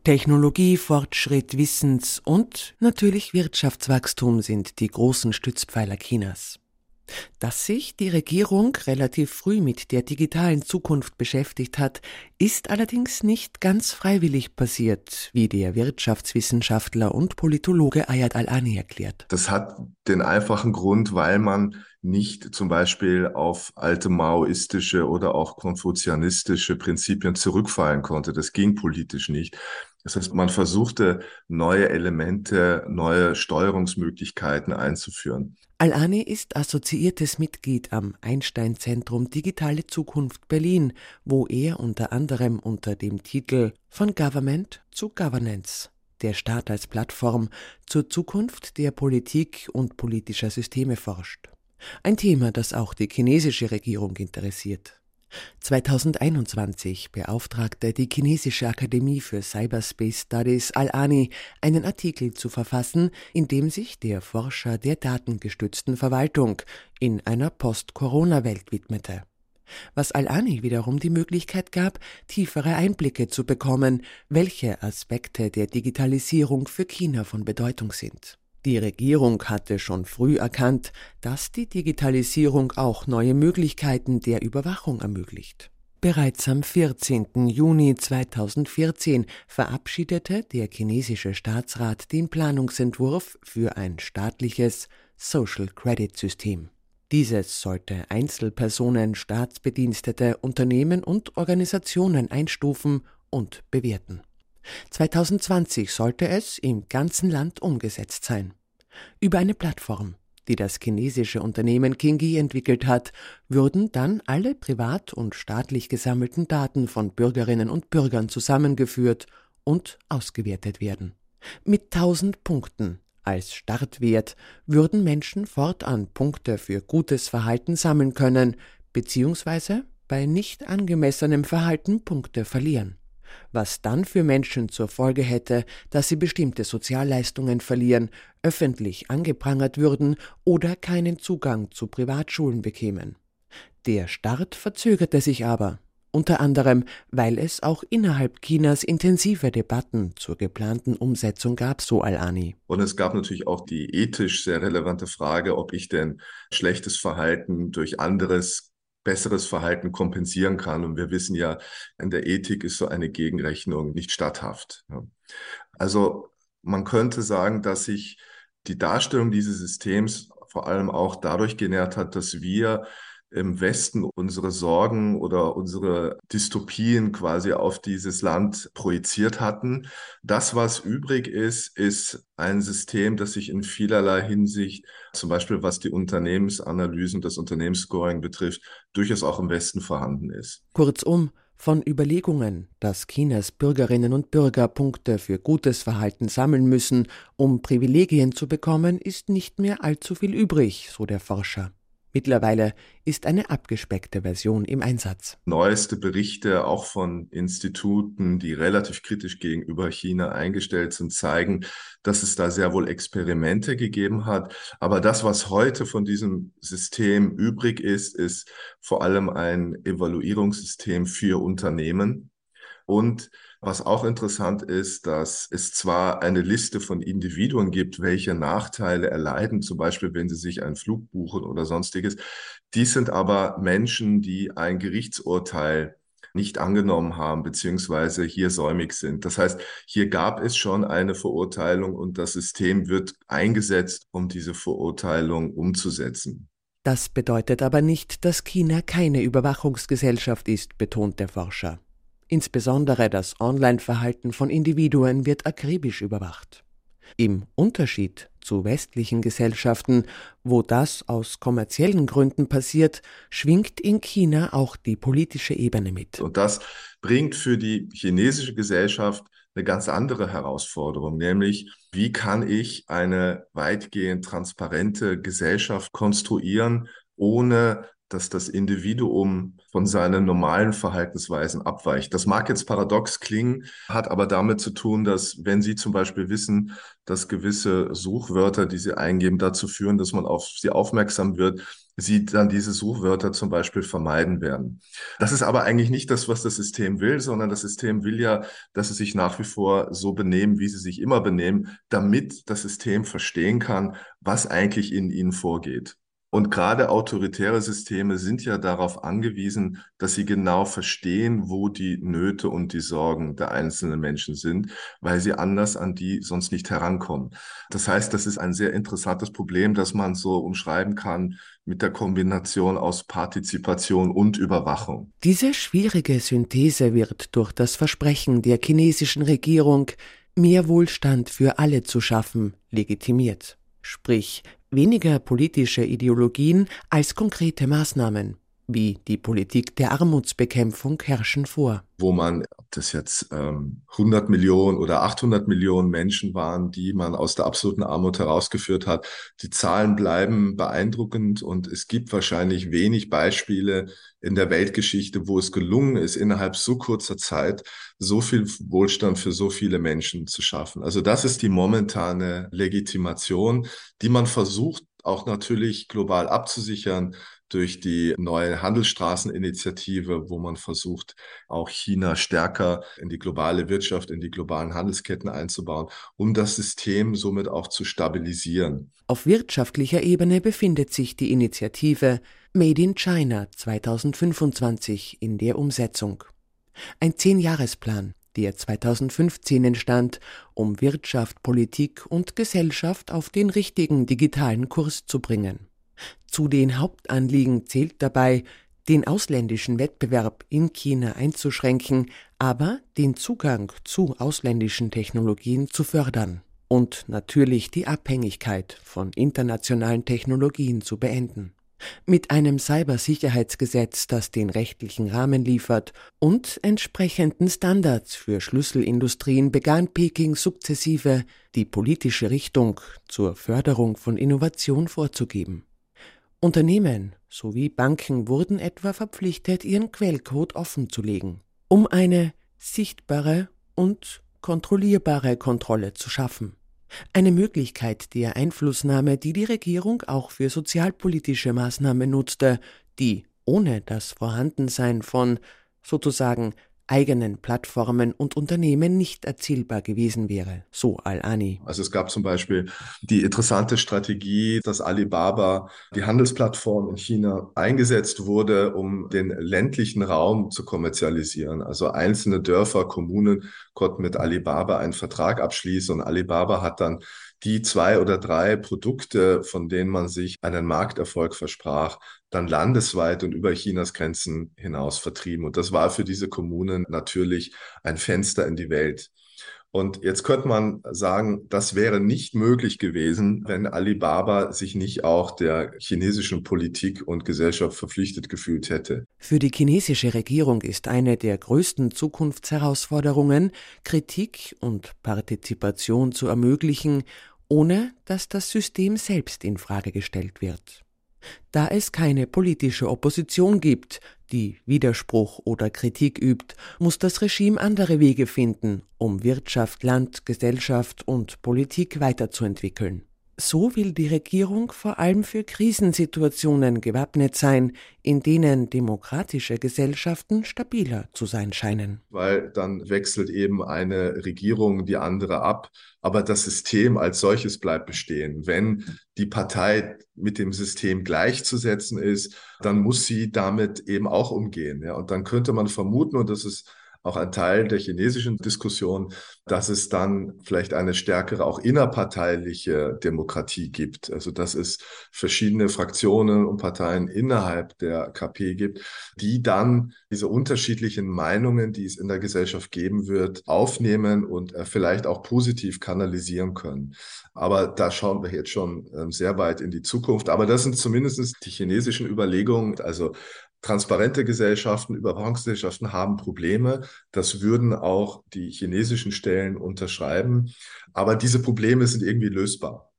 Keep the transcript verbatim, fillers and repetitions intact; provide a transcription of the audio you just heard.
Technologie, Fortschritt, Wissens- und natürlich Wirtschaftswachstum sind die großen Stützpfeiler Chinas. Dass sich die Regierung relativ früh mit der digitalen Zukunft beschäftigt hat, ist allerdings nicht ganz freiwillig passiert, wie der Wirtschaftswissenschaftler und Politologe Ayad Al-Ani erklärt. Das hat den einfachen Grund, weil man nicht zum Beispiel auf alte maoistische oder auch konfuzianistische Prinzipien zurückfallen konnte. Das ging politisch nicht. Das heißt, man versuchte, neue Elemente, neue Steuerungsmöglichkeiten einzuführen. Al-Ani ist assoziiertes Mitglied am Einstein-Zentrum Digitale Zukunft Berlin, wo er unter anderem unter dem Titel Von Government zu Governance, der Staat als Plattform, zur Zukunft der Politik und politischer Systeme forscht. Ein Thema, das auch die chinesische Regierung interessiert. zweitausendeinundzwanzig beauftragte die Chinesische Akademie für Cyberspace Studies Al-Ani, einen Artikel zu verfassen, in dem sich der Forscher der datengestützten Verwaltung in einer Post-Corona-Welt widmete. Was Al-Ani wiederum die Möglichkeit gab, tiefere Einblicke zu bekommen, welche Aspekte der Digitalisierung für China von Bedeutung sind. Die Regierung hatte schon früh erkannt, dass die Digitalisierung auch neue Möglichkeiten der Überwachung ermöglicht. Bereits am vierzehnten Juni zweitausendvierzehn verabschiedete der chinesische Staatsrat den Planungsentwurf für ein staatliches Social Credit System. Dieses sollte Einzelpersonen, Staatsbedienstete, Unternehmen und Organisationen einstufen und bewerten. zweitausendzwanzig sollte es im ganzen Land umgesetzt sein. Über eine Plattform, die das chinesische Unternehmen Kingyi entwickelt hat, würden dann alle privat und staatlich gesammelten Daten von Bürgerinnen und Bürgern zusammengeführt und ausgewertet werden. Mit tausend Punkten als Startwert würden Menschen fortan Punkte für gutes Verhalten sammeln können, beziehungsweise bei nicht angemessenem Verhalten Punkte verlieren. Was dann für Menschen zur Folge hätte, dass sie bestimmte Sozialleistungen verlieren, öffentlich angeprangert würden oder keinen Zugang zu Privatschulen bekämen. Der Start verzögerte sich aber, unter anderem, weil es auch innerhalb Chinas intensive Debatten zur geplanten Umsetzung gab, so Al-Ani. Und es gab natürlich auch die ethisch sehr relevante Frage, ob ich denn schlechtes Verhalten durch anderes besseres Verhalten kompensieren kann. Und wir wissen ja, in der Ethik ist so eine Gegenrechnung nicht statthaft. Also man könnte sagen, dass sich die Darstellung dieses Systems vor allem auch dadurch genährt hat, dass wir im Westen unsere Sorgen oder unsere Dystopien quasi auf dieses Land projiziert hatten. Das, was übrig ist, ist ein System, das sich in vielerlei Hinsicht, zum Beispiel was die Unternehmensanalysen, das Unternehmensscoring betrifft, durchaus auch im Westen vorhanden ist. Kurzum, von Überlegungen, dass Chinas Bürgerinnen und Bürger Punkte für gutes Verhalten sammeln müssen, um Privilegien zu bekommen, ist nicht mehr allzu viel übrig, so der Forscher. Mittlerweile ist eine abgespeckte Version im Einsatz. Neueste Berichte, auch von Instituten, die relativ kritisch gegenüber China eingestellt sind, zeigen, dass es da sehr wohl Experimente gegeben hat. Aber das, was heute von diesem System übrig ist, ist vor allem ein Evaluierungssystem für Unternehmen. Und was auch interessant ist, dass es zwar eine Liste von Individuen gibt, welche Nachteile erleiden, zum Beispiel wenn sie sich einen Flug buchen oder sonstiges. Dies sind aber Menschen, die ein Gerichtsurteil nicht angenommen haben, beziehungsweise hier säumig sind. Das heißt, hier gab es schon eine Verurteilung und das System wird eingesetzt, um diese Verurteilung umzusetzen. Das bedeutet aber nicht, dass China keine Überwachungsgesellschaft ist, betont der Forscher. Insbesondere das Online-Verhalten von Individuen wird akribisch überwacht. Im Unterschied zu westlichen Gesellschaften, wo das aus kommerziellen Gründen passiert, schwingt in China auch die politische Ebene mit. Und das bringt für die chinesische Gesellschaft eine ganz andere Herausforderung, nämlich wie kann ich eine weitgehend transparente Gesellschaft konstruieren, ohne dass das Individuum von seinen normalen Verhaltensweisen abweicht. Das mag jetzt paradox klingen, hat aber damit zu tun, dass wenn Sie zum Beispiel wissen, dass gewisse Suchwörter, die Sie eingeben, dazu führen, dass man auf sie aufmerksam wird, Sie dann diese Suchwörter zum Beispiel vermeiden werden. Das ist aber eigentlich nicht das, was das System will, sondern das System will ja, dass Sie sich nach wie vor so benehmen, wie Sie sich immer benehmen, damit das System verstehen kann, was eigentlich in Ihnen vorgeht. Und gerade autoritäre Systeme sind ja darauf angewiesen, dass sie genau verstehen, wo die Nöte und die Sorgen der einzelnen Menschen sind, weil sie anders an die sonst nicht herankommen. Das heißt, das ist ein sehr interessantes Problem, das man so umschreiben kann mit der Kombination aus Partizipation und Überwachung. Diese schwierige Synthese wird durch das Versprechen der chinesischen Regierung, mehr Wohlstand für alle zu schaffen, legitimiert. Sprich, weniger politische Ideologien als konkrete Maßnahmen, wie die Politik der Armutsbekämpfung, herrschen vor. Wo man, ob das jetzt ähm, hundert Millionen oder achthundert Millionen Menschen waren, die man aus der absoluten Armut herausgeführt hat. Die Zahlen bleiben beeindruckend und es gibt wahrscheinlich wenig Beispiele in der Weltgeschichte, wo es gelungen ist, innerhalb so kurzer Zeit so viel Wohlstand für so viele Menschen zu schaffen. Also das ist die momentane Legitimation, die man versucht, auch natürlich global abzusichern durch die neue Handelsstraßeninitiative, wo man versucht, auch China stärker in die globale Wirtschaft, in die globalen Handelsketten einzubauen, um das System somit auch zu stabilisieren. Auf wirtschaftlicher Ebene befindet sich die Initiative Made in China zweitausendfünfundzwanzig in der Umsetzung. Ein Zehn-Jahres-Plan, der zweitausendfünfzehn entstand, um Wirtschaft, Politik und Gesellschaft auf den richtigen digitalen Kurs zu bringen. Zu den Hauptanliegen zählt dabei, den ausländischen Wettbewerb in China einzuschränken, aber den Zugang zu ausländischen Technologien zu fördern und natürlich die Abhängigkeit von internationalen Technologien zu beenden. Mit einem Cybersicherheitsgesetz, das den rechtlichen Rahmen liefert, und entsprechenden Standards für Schlüsselindustrien begann Peking sukzessive, die politische Richtung zur Förderung von Innovation vorzugeben. Unternehmen sowie Banken wurden etwa verpflichtet, ihren Quellcode offenzulegen, um eine sichtbare und kontrollierbare Kontrolle zu schaffen. Eine Möglichkeit der Einflussnahme, die die Regierung auch für sozialpolitische Maßnahmen nutzte, die ohne das Vorhandensein von sozusagen eigenen Plattformen und Unternehmen nicht erzielbar gewesen wäre, so Al-Ani. Also es gab zum Beispiel die interessante Strategie, dass Alibaba, die Handelsplattform in China, eingesetzt wurde, um den ländlichen Raum zu kommerzialisieren. Also einzelne Dörfer, Kommunen konnten mit Alibaba einen Vertrag abschließen und Alibaba hat dann die zwei oder drei Produkte, von denen man sich einen Markterfolg versprach, dann landesweit und über Chinas Grenzen hinaus vertrieben. Und das war für diese Kommunen natürlich ein Fenster in die Welt. Und jetzt könnte man sagen, das wäre nicht möglich gewesen, wenn Alibaba sich nicht auch der chinesischen Politik und Gesellschaft verpflichtet gefühlt hätte. Für die chinesische Regierung ist eine der größten Zukunftsherausforderungen, Kritik und Partizipation zu ermöglichen, ohne dass das System selbst in Frage gestellt wird. Da es keine politische Opposition gibt, die Widerspruch oder Kritik übt, muss das Regime andere Wege finden, um Wirtschaft, Land, Gesellschaft und Politik weiterzuentwickeln. So will die Regierung vor allem für Krisensituationen gewappnet sein, in denen demokratische Gesellschaften stabiler zu sein scheinen. Weil dann wechselt eben eine Regierung die andere ab, aber das System als solches bleibt bestehen. Wenn die Partei mit dem System gleichzusetzen ist, dann muss sie damit eben auch umgehen. Ja, und dann könnte man vermuten, und das ist auch ein Teil der chinesischen Diskussion, dass es dann vielleicht eine stärkere, auch innerparteiliche Demokratie gibt. Also dass es verschiedene Fraktionen und Parteien innerhalb der K P gibt, die dann diese unterschiedlichen Meinungen, die es in der Gesellschaft geben wird, aufnehmen und vielleicht auch positiv kanalisieren können. Aber da schauen wir jetzt schon sehr weit in die Zukunft. Aber das sind zumindest die chinesischen Überlegungen. Also transparente Gesellschaften, Überwachungsgesellschaften haben Probleme. Das würden auch die chinesischen Stellen unterschreiben. Aber diese Probleme sind irgendwie lösbar.